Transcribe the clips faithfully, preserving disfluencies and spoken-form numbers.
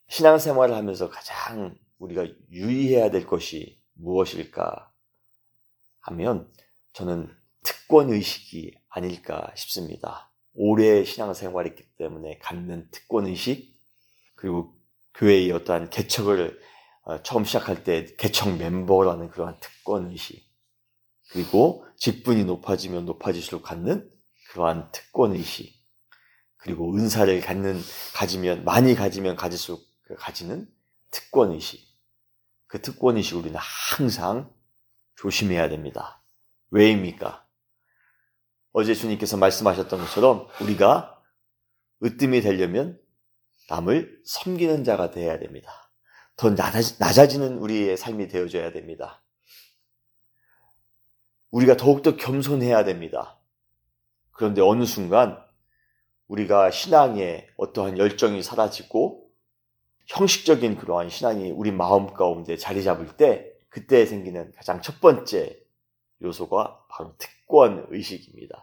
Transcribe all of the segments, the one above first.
신앙생활을 하면서 가장 우리가 유의해야 될 것이 무엇일까 하면 저는 특권의식이 아닐까 싶습니다. 오래 신앙생활했기 때문에 갖는 특권의식, 그리고 교회의 어떠한 개척을 처음 시작할 때 개척 멤버라는 그러한 특권의식, 그리고 직분이 높아지면 높아질수록 갖는 그러한 특권의식, 그리고 은사를 갖는, 가지면, 많이 가지면 가질수록 가지는 특권의식. 그 특권의식을 우리는 항상 조심해야 됩니다. 왜입니까? 어제 주님께서 말씀하셨던 것처럼 우리가 으뜸이 되려면 남을 섬기는 자가 되어야 됩니다. 더 낮아지는 우리의 삶이 되어져야 됩니다. 우리가 더욱더 겸손해야 됩니다. 그런데 어느 순간 우리가 신앙에 어떠한 열정이 사라지고 형식적인 그러한 신앙이 우리 마음 가운데 자리 잡을 때 그때 생기는 가장 첫 번째 요소가 바로 특권의식입니다.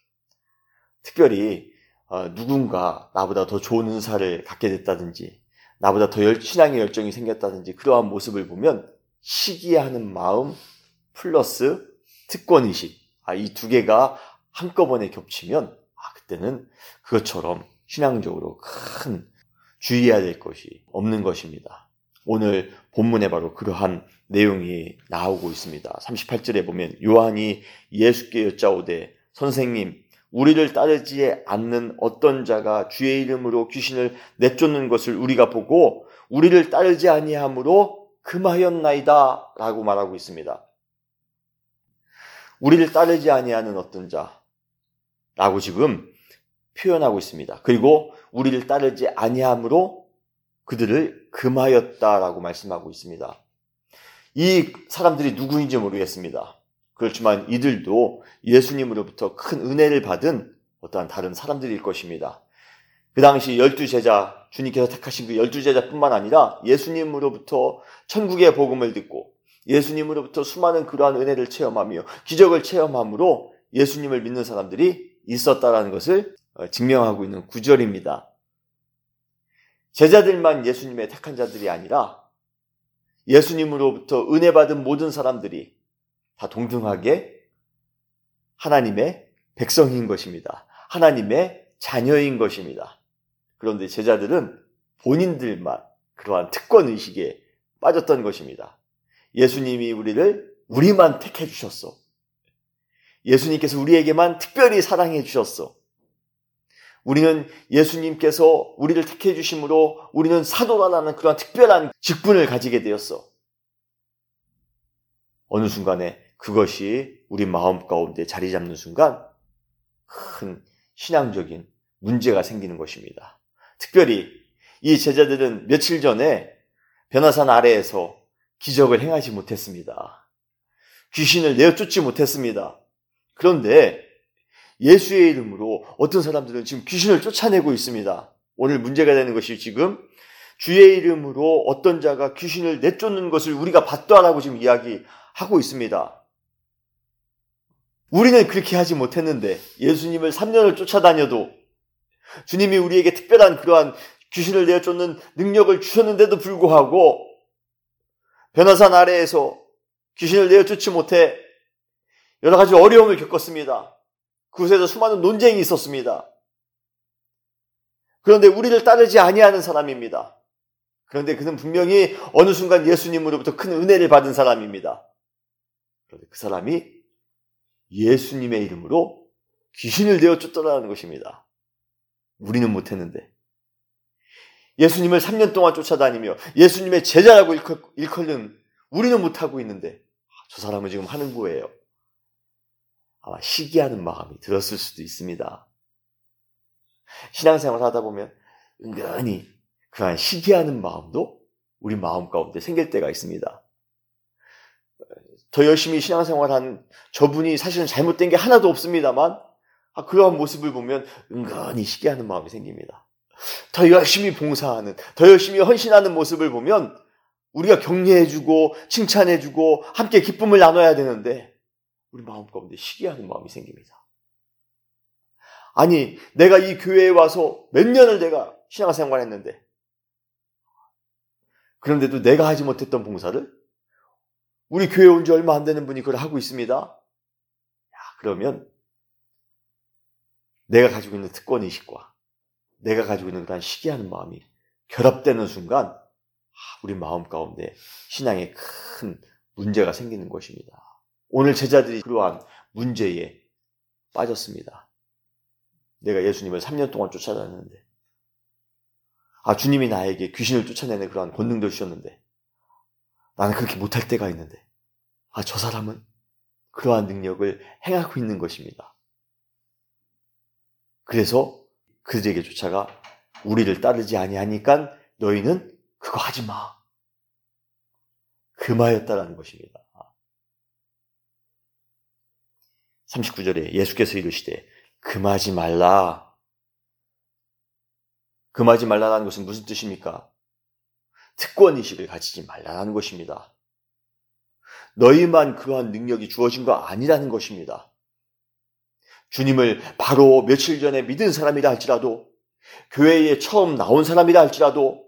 특별히 누군가 나보다 더 좋은 은사를 갖게 됐다든지 나보다 더 열, 신앙의 열정이 생겼다든지 그러한 모습을 보면 시기하는 마음 플러스 특권의식, 아, 이 두 개가 한꺼번에 겹치면 아, 그때는 그것처럼 신앙적으로 큰 주의해야 될 것이 없는 것입니다. 오늘 본문에 바로 그러한 내용이 나오고 있습니다. 삼십팔 절에 보면 요한이 예수께 여짜오되 선생님 우리를 따르지 않는 어떤 자가 주의 이름으로 귀신을 내쫓는 것을 우리가 보고 우리를 따르지 아니함으로 금하였나이다 라고 말하고 있습니다. 우리를 따르지 아니하는 어떤 자라고 지금 표현하고 있습니다. 그리고 우리를 따르지 아니함으로 그들을 금하였다라고 말씀하고 있습니다. 이 사람들이 누구인지 모르겠습니다. 그렇지만 이들도 예수님으로부터 큰 은혜를 받은 어떠한 다른 사람들일 것입니다. 그 당시 열두 제자, 주님께서 택하신 그 열두 제자뿐만 아니라 예수님으로부터 천국의 복음을 듣고 예수님으로부터 수많은 그러한 은혜를 체험하며 기적을 체험함으로 예수님을 믿는 사람들이 있었다라는 것을 증명하고 있는 구절입니다. 제자들만 예수님의 택한 자들이 아니라 예수님으로부터 은혜 받은 모든 사람들이 다 동등하게 하나님의 백성인 것입니다. 하나님의 자녀인 것입니다. 그런데 제자들은 본인들만 그러한 특권의식에 빠졌던 것입니다. 예수님이 우리를 우리만 택해 주셨어. 예수님께서 우리에게만 특별히 사랑해 주셨어. 우리는 예수님께서 우리를 택해 주심으로 우리는 사도라는 그러한 특별한 직분을 가지게 되었어. 어느 순간에 그것이 우리 마음 가운데 자리 잡는 순간 큰 신앙적인 문제가 생기는 것입니다. 특별히 이 제자들은 며칠 전에 변화산 아래에서 기적을 행하지 못했습니다. 귀신을 내어쫓지 못했습니다. 그런데 예수의 이름으로 어떤 사람들은 지금 귀신을 쫓아내고 있습니다. 오늘 문제가 되는 것이 지금 주의 이름으로 어떤 자가 귀신을 내쫓는 것을 우리가 봤다라고 지금 이야기하고 있습니다. 우리는 그렇게 하지 못했는데 예수님을 삼 년을 쫓아다녀도 주님이 우리에게 특별한 그러한 귀신을 내쫓는 능력을 주셨는데도 불구하고 변화산 아래에서 귀신을 내쫓지 못해 여러 가지 어려움을 겪었습니다. 그곳에서 수많은 논쟁이 있었습니다. 그런데 우리를 따르지 아니하는 사람입니다. 그런데 그는 분명히 어느 순간 예수님으로부터 큰 은혜를 받은 사람입니다. 그런데 그 사람이 예수님의 이름으로 귀신을 내어쫓더라는 것입니다. 우리는 못했는데 예수님을 삼 년 동안 쫓아다니며 예수님의 제자라고 일컬는 우리는 못하고 있는데 저 사람은 지금 하는 거예요. 아마 시기하는 마음이 들었을 수도 있습니다. 신앙생활을 하다 보면 은근히 그러한 시기하는 마음도 우리 마음 가운데 생길 때가 있습니다. 더 열심히 신앙생활한 저분이 사실은 잘못된 게 하나도 없습니다만 그러한 모습을 보면 은근히 시기하는 마음이 생깁니다. 더 열심히 봉사하는, 더 열심히 헌신하는 모습을 보면 우리가 격려해주고 칭찬해주고 함께 기쁨을 나눠야 되는데 우리 마음 가운데 시기하는 마음이 생깁니다. 아니 내가 이 교회에 와서 몇 년을 내가 신앙생활 했는데 그런데도 내가 하지 못했던 봉사를 우리 교회 온 지 얼마 안 되는 분이 그걸 하고 있습니다. 야, 그러면 내가 가지고 있는 특권의식과 내가 가지고 있는 그런 시기하는 마음이 결합되는 순간 우리 마음 가운데 신앙에 큰 문제가 생기는 것입니다. 오늘 제자들이 그러한 문제에 빠졌습니다. 내가 예수님을 삼 년 동안 쫓아다녔는데, 아, 주님이 나에게 귀신을 쫓아내는 그러한 권능도 주셨는데, 나는 그렇게 못할 때가 있는데, 아, 저 사람은 그러한 능력을 행하고 있는 것입니다. 그래서 그들에게 쫓아가 우리를 따르지 아니하니까 너희는 그거 하지 마. 금하였다라는 것입니다. 삼십구 절에 예수께서 이르시되 금하지 말라. 금하지 말라라는 것은 무슨 뜻입니까? 특권의식을 가지지 말라는 것입니다. 너희만 그러한 능력이 주어진 거 아니라는 것입니다. 주님을 바로 며칠 전에 믿은 사람이라 할지라도, 교회에 처음 나온 사람이라 할지라도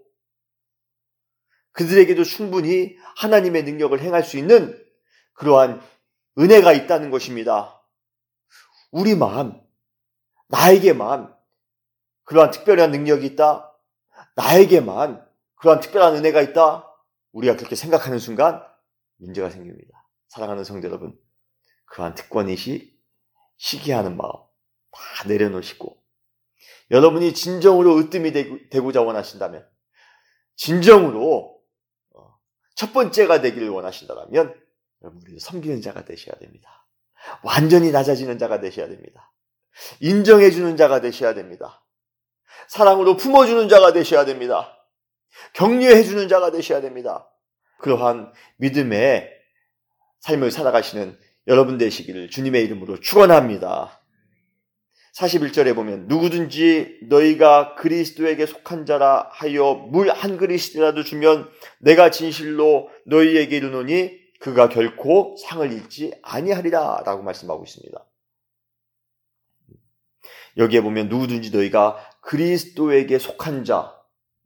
그들에게도 충분히 하나님의 능력을 행할 수 있는 그러한 은혜가 있다는 것입니다. 우리만, 나에게만 그러한 특별한 능력이 있다, 나에게만 그러한 특별한 은혜가 있다, 우리가 그렇게 생각하는 순간 문제가 생깁니다. 사랑하는 성도 여러분, 그러한 특권의식, 시기하는 마음 다 내려놓으시고, 여러분이 진정으로 으뜸이 되고자 원하신다면, 진정으로 첫 번째가 되기를 원하신다면 여러분이 섬기는 자가 되셔야 됩니다. 완전히 낮아지는 자가 되셔야 됩니다. 인정해주는 자가 되셔야 됩니다. 사랑으로 품어주는 자가 되셔야 됩니다. 격려해주는 자가 되셔야 됩니다. 그러한 믿음의 삶을 살아가시는 여러분 되시기를 주님의 이름으로 축원합니다. 사십일 절에 보면 누구든지 너희가 그리스도에게 속한 자라 하여 물 한 그릇이라도 주면 내가 진실로 너희에게 이르노니 그가 결코 상을 잃지 아니하리라 라고 말씀하고 있습니다. 여기에 보면 누구든지 너희가 그리스도에게 속한 자,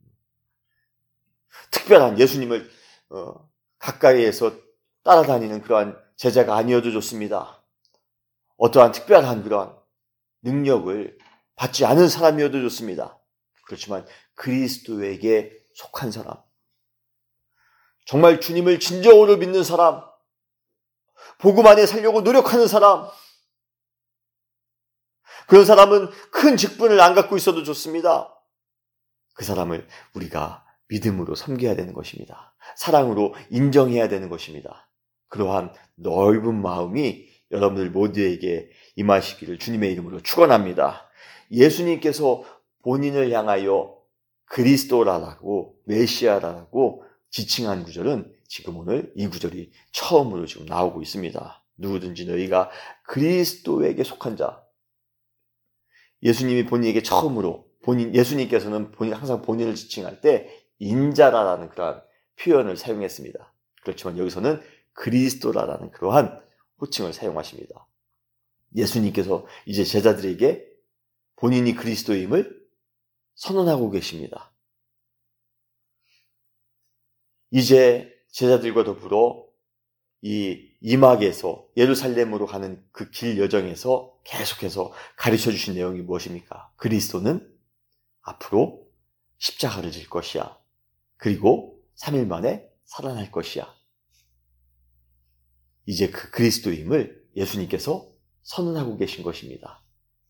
특별한 예수님을 어, 가까이에서 따라다니는 그러한 제자가 아니어도 좋습니다. 어떠한 특별한 그러한 능력을 받지 않은 사람이어도 좋습니다. 그렇지만 그리스도에게 속한 사람, 정말 주님을 진정으로 믿는 사람, 복음 안에 살려고 노력하는 사람, 그런 사람은 큰 직분을 안 갖고 있어도 좋습니다. 그 사람을 우리가 믿음으로 섬겨야 되는 것입니다. 사랑으로 인정해야 되는 것입니다. 그러한 넓은 마음이 여러분들 모두에게 임하시기를 주님의 이름으로 축원합니다. 예수님께서 본인을 향하여 그리스도라고 메시아라고 지칭한 구절은 지금 오늘 이 구절이 처음으로 지금 나오고 있습니다. 누구든지 너희가 그리스도에게 속한 자, 예수님이 본인에게 처음으로 본인 예수님께서는 본인 항상 본인을 지칭할 때 인자라라는 그러한 표현을 사용했습니다. 그렇지만 여기서는 그리스도라라는 그러한 호칭을 사용하십니다. 예수님께서 이제 제자들에게 본인이 그리스도임을 선언하고 계십니다. 이제 제자들과 더불어 이 이막에서 예루살렘으로 가는 그 길 여정에서 계속해서 가르쳐 주신 내용이 무엇입니까? 그리스도는 앞으로 십자가를 질 것이야. 그리고 삼 일 만에 살아날 것이야. 이제 그 그리스도임을 예수님께서 선언하고 계신 것입니다.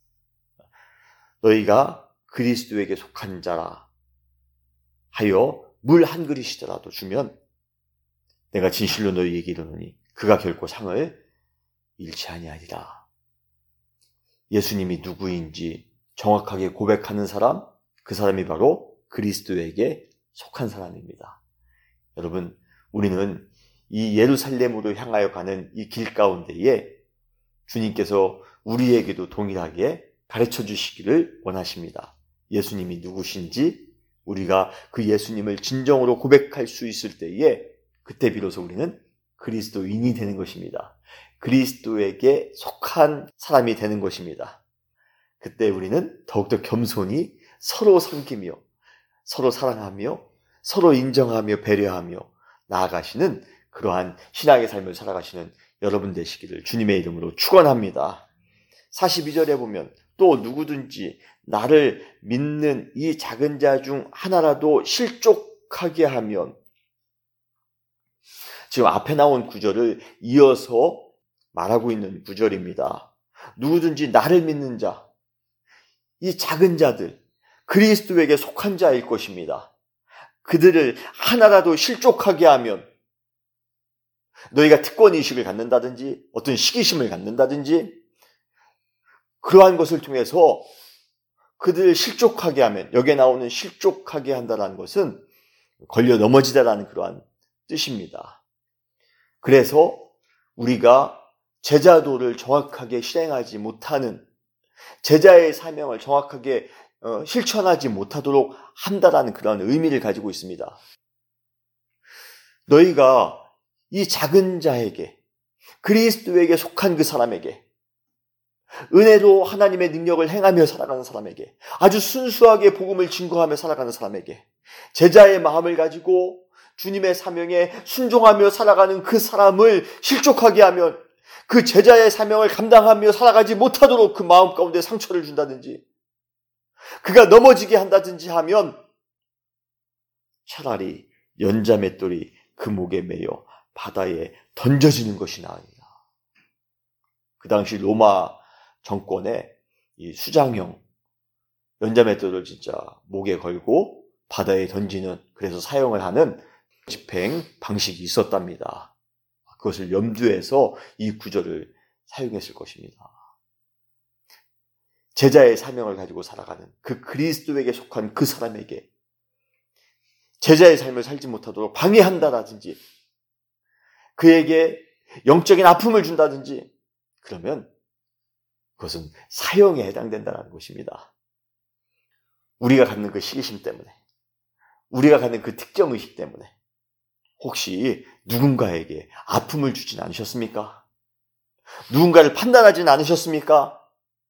너희가 그리스도에게 속한 자라 하여 물 한 그릇이더라도 주면 내가 진실로 너희에게 이르노니 그가 결코 상을 잃지 아니하리라. 예수님이 누구인지 정확하게 고백하는 사람, 그 사람이 바로 그리스도에게 속한 사람입니다. 여러분, 우리는 이 예루살렘으로 향하여 가는 이 길 가운데에 주님께서 우리에게도 동일하게 가르쳐 주시기를 원하십니다. 예수님이 누구신지 우리가 그 예수님을 진정으로 고백할 수 있을 때에 그때 비로소 우리는 그리스도인이 되는 것입니다. 그리스도에게 속한 사람이 되는 것입니다. 그때 우리는 더욱더 겸손히 서로 섬기며 서로 사랑하며 서로 인정하며 배려하며 나아가시는 그러한 신앙의 삶을 살아가시는 여러분 되시기를 주님의 이름으로 축원합니다. 사십이 절에 보면 또 누구든지 나를 믿는 이 작은 자 중 하나라도 실족하게 하면, 지금 앞에 나온 구절을 이어서 말하고 있는 구절입니다. 누구든지 나를 믿는 자, 이 작은 자들, 그리스도에게 속한 자일 것입니다. 그들을 하나라도 실족하게 하면, 너희가 특권의식을 갖는다든지 어떤 시기심을 갖는다든지 그러한 것을 통해서 그들을 실족하게 하면, 여기에 나오는 실족하게 한다는 것은 걸려 넘어지다라는 그러한 뜻입니다. 그래서 우리가 제자도를 정확하게 실행하지 못하는, 제자의 사명을 정확하게 어, 실천하지 못하도록 한다라는 그런 의미를 가지고 있습니다. 너희가 이 작은 자에게, 그리스도에게 속한 그 사람에게, 은혜로 하나님의 능력을 행하며 살아가는 사람에게, 아주 순수하게 복음을 증거하며 살아가는 사람에게, 제자의 마음을 가지고 주님의 사명에 순종하며 살아가는 그 사람을 실족하게 하면, 그 제자의 사명을 감당하며 살아가지 못하도록 그 마음 가운데 상처를 준다든지 그가 넘어지게 한다든지 하면 차라리 연자맷돌이 그 목에 매여 바다에 던져지는 것이 나으니라. 그 당시 로마 정권의 이 수장형 연자맷돌을 진짜 목에 걸고 바다에 던지는, 그래서 사용을 하는 집행 방식이 있었답니다. 그것을 염두해서 이 구절을 사용했을 것입니다. 제자의 사명을 가지고 살아가는 그 그리스도에게 속한 그 사람에게 제자의 삶을 살지 못하도록 방해한다든지 그에게 영적인 아픔을 준다든지 그러면 그것은 사형에 해당된다는 것입니다. 우리가 갖는 그 시기심 때문에, 우리가 갖는 그 특정의식 때문에 혹시 누군가에게 아픔을 주진 않으셨습니까? 누군가를 판단하진 않으셨습니까?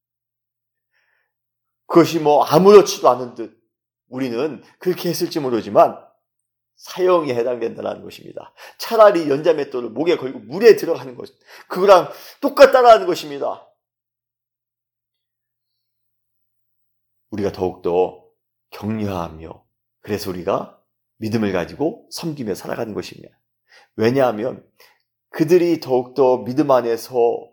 그것이 뭐 아무렇지도 않은 듯 우리는 그렇게 했을지 모르지만 사형에 해당된다는 것입니다. 차라리 연자맷돌을 목에 걸고 물에 들어가는 것, 그거랑 똑같다라는 것입니다. 우리가 더욱더 격려하며, 그래서 우리가 믿음을 가지고 섬기며 살아가는 것입니다. 왜냐하면 그들이 더욱더 믿음 안에서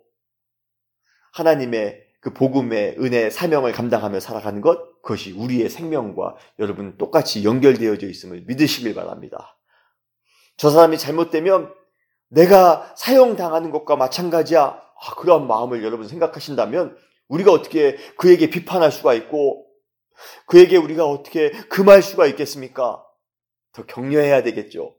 하나님의 그 복음의 은혜, 사명을 감당하며 살아가는 것, 그것이 우리의 생명과 여러분 똑같이 연결되어져 있음을 믿으시길 바랍니다. 저 사람이 잘못되면 내가 사형당하는 것과 마찬가지야. 아, 그러한 마음을 여러분 생각하신다면 우리가 어떻게 그에게 비판할 수가 있고 그에게 우리가 어떻게 금할 수가 있겠습니까? 더 격려해야 되겠죠.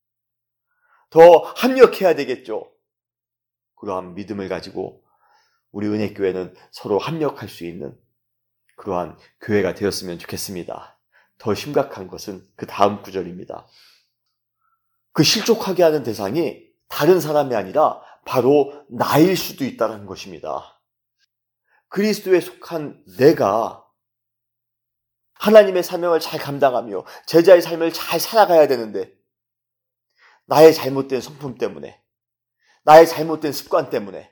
더 합력해야 되겠죠. 그러한 믿음을 가지고 우리 은혜교회는 서로 합력할 수 있는 그러한 교회가 되었으면 좋겠습니다. 더 심각한 것은 그 다음 구절입니다. 그 실족하게 하는 대상이 다른 사람이 아니라 바로 나일 수도 있다는 것입니다. 그리스도에 속한 내가 하나님의 사명을 잘 감당하며 제자의 삶을 잘 살아가야 되는데 나의 잘못된 성품 때문에, 나의 잘못된 습관 때문에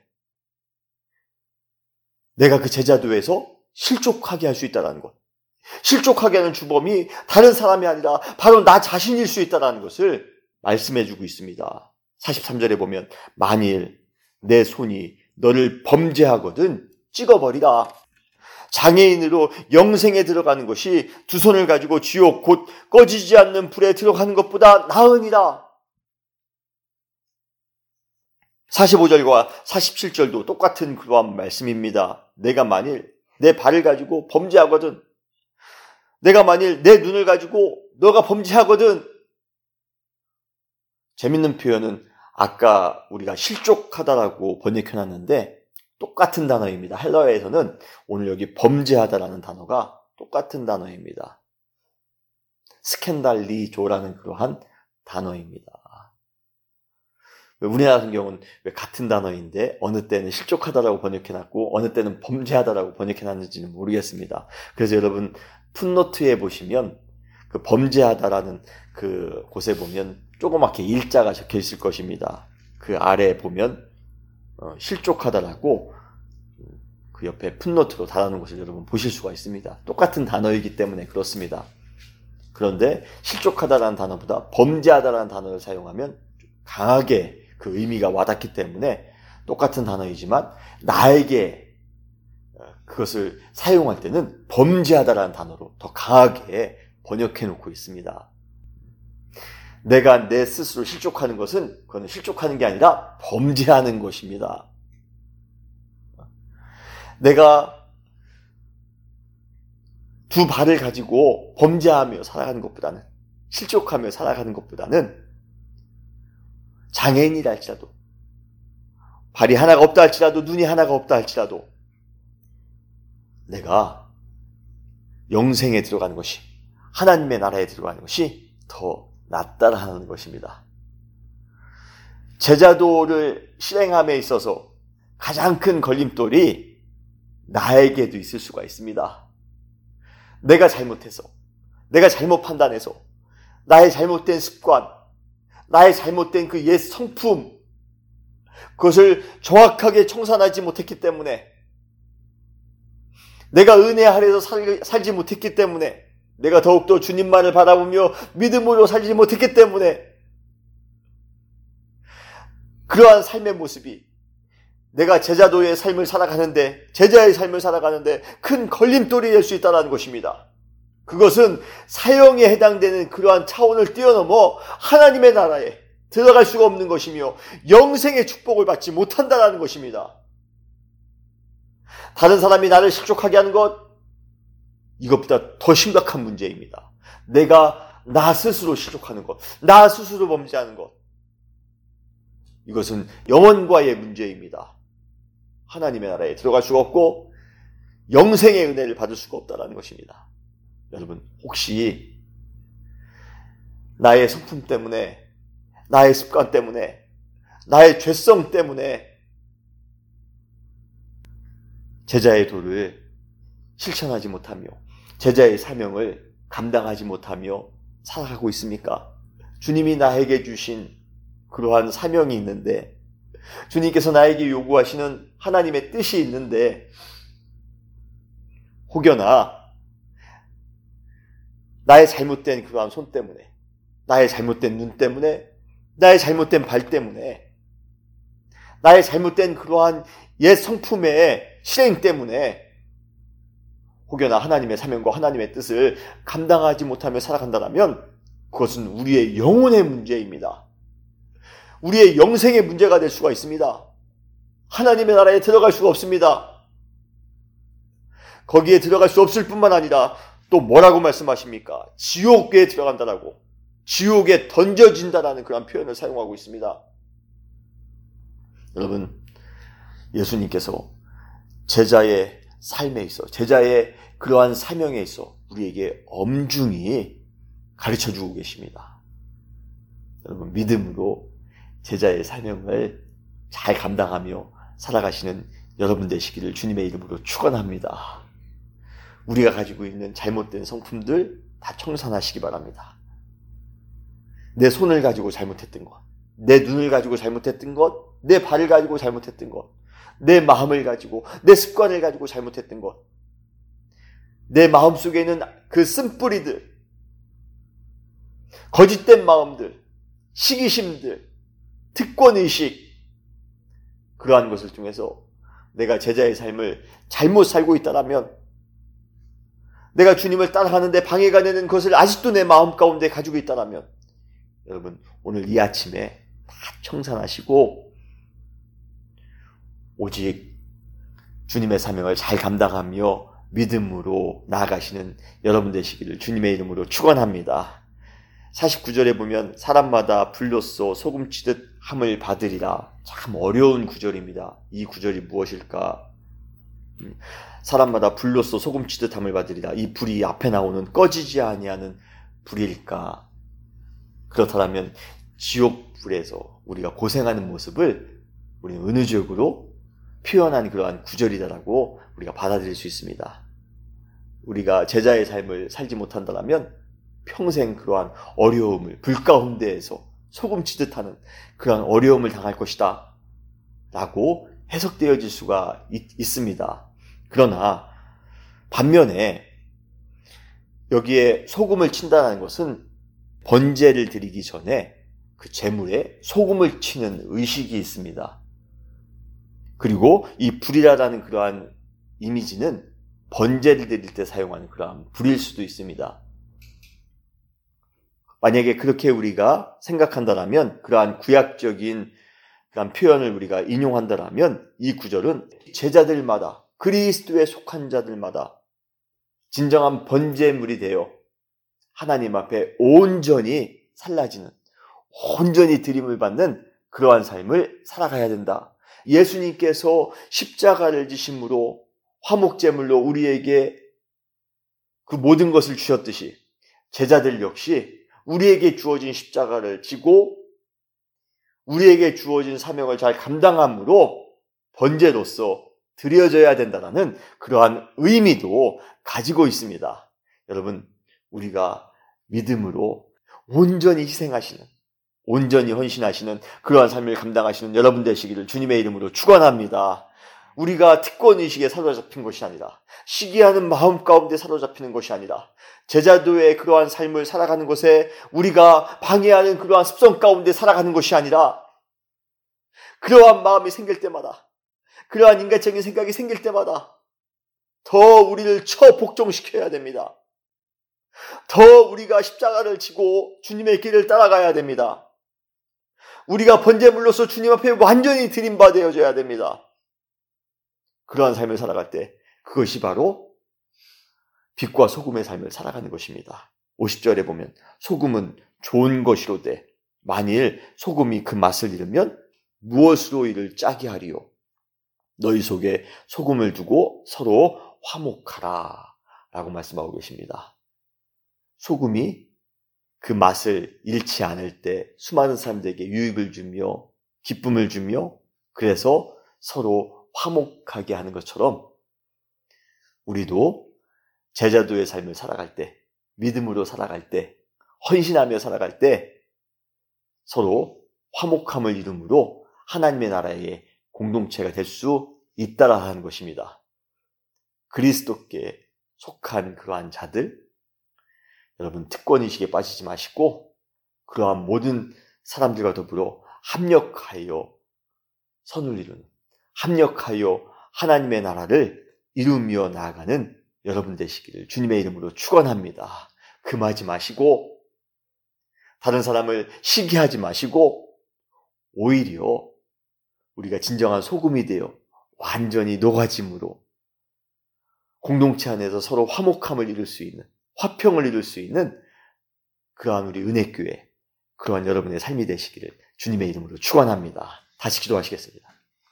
내가 그 제자도에서 실족하게 할 수 있다는 것, 실족하게 하는 주범이 다른 사람이 아니라 바로 나 자신일 수 있다는 것을 말씀해주고 있습니다. 사십삼 절에 보면 만일 내 손이 너를 범죄하거든 찍어버리라. 장애인으로 영생에 들어가는 것이 두 손을 가지고 지옥 곧 꺼지지 않는 불에 들어가는 것보다 나으니라. 사십오 절과 사십칠 절도 똑같은 그러한 말씀입니다. 내가 만일 내 발을 가지고 범죄하거든, 내가 만일 내 눈을 가지고 너가 범죄하거든. 재밌는 표현은 아까 우리가 실족하다라고 번역해놨는데 똑같은 단어입니다. 헬라어에서는 오늘 여기 범죄하다라는 단어가 똑같은 단어입니다. 스캔달리조라는 그러한 단어입니다. 우리나라 같은 경우는 왜 같은 단어인데 어느 때는 실족하다라고 번역해놨고 어느 때는 범죄하다라고 번역해놨는지는 모르겠습니다. 그래서 여러분 풋노트에 보시면 그 그 범죄하다라는 그 곳에 보면 조그맣게 일자가 적혀 있을 것입니다. 그 아래에 보면 어, 실족하다라고 그 옆에 풋노트로 달아놓은 것을 여러분 보실 수가 있습니다. 똑같은 단어이기 때문에 그렇습니다. 그런데 실족하다라는 단어보다 범죄하다라는 단어를 사용하면 강하게 그 의미가 와닿기 때문에 똑같은 단어이지만 나에게 그것을 사용할 때는 범죄하다라는 단어로 더 강하게 번역해 놓고 있습니다. 내가 내 스스로 실족하는 것은 그건 실족하는 게 아니라 범죄하는 것입니다. 내가 두 발을 가지고 범죄하며 살아가는 것보다는, 실족하며 살아가는 것보다는 장애인이라 할지라도, 발이 하나가 없다 할지라도, 눈이 하나가 없다 할지라도 내가 영생에 들어가는 것이, 하나님의 나라에 들어가는 것이 더 낫다라 하는 것입니다. 제자도를 실행함에 있어서 가장 큰 걸림돌이 나에게도 있을 수가 있습니다. 내가 잘못해서, 내가 잘못 판단해서, 나의 잘못된 습관, 나의 잘못된 그 옛 성품, 그것을 정확하게 청산하지 못했기 때문에, 내가 은혜 아래에서 살, 살지 못했기 때문에, 내가 더욱더 주님만을 바라보며 믿음으로 살지 못했기 때문에 그러한 삶의 모습이 내가 제자도의 삶을 살아가는데, 제자의 삶을 살아가는데 큰 걸림돌이 될 수 있다는 것입니다. 그것은 사형에 해당되는 그러한 차원을 뛰어넘어 하나님의 나라에 들어갈 수가 없는 것이며 영생의 축복을 받지 못한다는 것입니다. 다른 사람이 나를 실족하게 하는 것, 이것보다 더 심각한 문제입니다. 내가 나 스스로 실족하는 것, 나 스스로 범죄하는 것, 이것은 영원과의 문제입니다. 하나님의 나라에 들어갈 수가 없고 영생의 은혜를 받을 수가 없다는 것입니다. 여러분, 혹시 나의 성품 때문에, 나의 습관 때문에, 나의 죄성 때문에 제자의 도를 실천하지 못하며 제자의 사명을 감당하지 못하며 살아가고 있습니까? 주님이 나에게 주신 그러한 사명이 있는데, 주님께서 나에게 요구하시는 하나님의 뜻이 있는데, 혹여나 나의 잘못된 그러한 손 때문에, 나의 잘못된 눈 때문에, 나의 잘못된 발 때문에, 나의 잘못된 그러한 옛 성품의 실행 때문에 혹여나 하나님의 사명과 하나님의 뜻을 감당하지 못하며 살아간다면 그것은 우리의 영혼의 문제입니다. 우리의 영생의 문제가 될 수가 있습니다. 하나님의 나라에 들어갈 수가 없습니다. 거기에 들어갈 수 없을 뿐만 아니라 또 뭐라고 말씀하십니까? 지옥에 들어간다라고, 지옥에 던져진다라는 그런 표현을 사용하고 있습니다. 여러분, 예수님께서 제자의 삶에 있어, 제자의 그러한 사명에 있어 우리에게 엄중히 가르쳐주고 계십니다. 여러분, 믿음으로 제자의 사명을 잘 감당하며 살아가시는 여러분 되시기를 주님의 이름으로 축원합니다. 우리가 가지고 있는 잘못된 성품들 다 청산하시기 바랍니다. 내 손을 가지고 잘못했던 것, 내 눈을 가지고 잘못했던 것, 내 발을 가지고 잘못했던 것, 내 마음을 가지고, 내 습관을 가지고 잘못했던 것, 내 마음속에 있는 그 쓴뿌리들, 거짓된 마음들, 시기심들, 특권의식, 그러한 것을 통해서 내가 제자의 삶을 잘못 살고 있다면, 내가 주님을 따라가는데 방해가 되는 것을 아직도 내 마음 가운데 가지고 있다면, 여러분, 오늘 이 아침에 다 청산하시고 오직 주님의 사명을 잘 감당하며 믿음으로 나아가시는 여러분 되시기를 주님의 이름으로 축원합니다. 사십구 절에 보면 사람마다 불로써 소금치듯 함을 받으리라. 참 어려운 구절입니다. 이 구절이 무엇일까? 사람마다 불로써 소금치듯 함을 받으리라. 이 불이 앞에 나오는 꺼지지 아니하는 불일까? 그렇다면 지옥불에서 우리가 고생하는 모습을 우리는 은유적으로 표현한 그러한 구절이다라고 우리가 받아들일 수 있습니다. 우리가 제자의 삶을 살지 못한다면 평생 그러한 어려움을 불 가운데에서 소금 치듯 하는 그러한 어려움을 당할 것이다 라고 해석되어질 수가 있, 있습니다. 그러나 반면에 여기에 소금을 친다는 것은 번제를 드리기 전에 그 제물에 소금을 치는 의식이 있습니다. 그리고 이 불이라는 그러한 이미지는 번제를 드릴 때 사용하는 그러한 불일 수도 있습니다. 만약에 그렇게 우리가 생각한다면, 그러한 구약적인 그러한 표현을 우리가 인용한다면 이 구절은 제자들마다, 그리스도에 속한 자들마다 진정한 번제물이 되어 하나님 앞에 온전히 살라지는, 온전히 드림을 받는 그러한 삶을 살아가야 된다. 예수님께서 십자가를 지심으로 화목제물로 우리에게 그 모든 것을 주셨듯이 제자들 역시 우리에게 주어진 십자가를 지고 우리에게 주어진 사명을 잘 감당함으로 번제로서 드려져야 된다는 그러한 의미도 가지고 있습니다. 여러분, 우리가 믿음으로 온전히 희생하시는, 온전히 헌신하시는 그러한 삶을 감당하시는 여러분 되시기를 주님의 이름으로 축원합니다. 우리가 특권의식에 사로잡힌 것이 아니라, 시기하는 마음 가운데 사로잡히는 것이 아니라, 제자도의 그러한 삶을 살아가는 것에 우리가 방해하는 그러한 습성 가운데 살아가는 것이 아니라, 그러한 마음이 생길 때마다, 그러한 인간적인 생각이 생길 때마다 더 우리를 처 복종시켜야 됩니다. 더 우리가 십자가를 지고 주님의 길을 따라가야 됩니다. 우리가 번제물로서 주님 앞에 완전히 드림받아져야 됩니다. 그러한 삶을 살아갈 때 그것이 바로 빛과 소금의 삶을 살아가는 것입니다. 오십 절에 보면 소금은 좋은 것이로되 만일 소금이 그 맛을 잃으면 무엇으로 이를 짜게 하리요? 너희 속에 소금을 두고 서로 화목하라 라고 말씀하고 계십니다. 소금이 그 맛을 잃지 않을 때 수많은 사람들에게 유익을 주며 기쁨을 주며 그래서 서로 화목하게 하는 것처럼 우리도 제자도의 삶을 살아갈 때, 믿음으로 살아갈 때, 헌신하며 살아갈 때 서로 화목함을 이루므로 하나님의 나라의 공동체가 될 수 있다라는 것입니다. 그리스도께 속한 그러한 자들, 여러분 특권의식에 빠지지 마시고 그러한 모든 사람들과 더불어 합력하여 선을 이루는, 합력하여 하나님의 나라를 이루며 나아가는 여러분 되시기를 주님의 이름으로 축원합니다. 금하지 마시고 다른 사람을 시기하지 마시고 오히려 우리가 진정한 소금이 되어 완전히 녹아짐으로 공동체 안에서 서로 화목함을 이룰 수 있는, 화평을 이룰 수 있는 그러한 우리 은혜교회, 그러한 여러분의 삶이 되시기를 주님의 이름으로 축원합니다. 다시 기도하시겠습니다.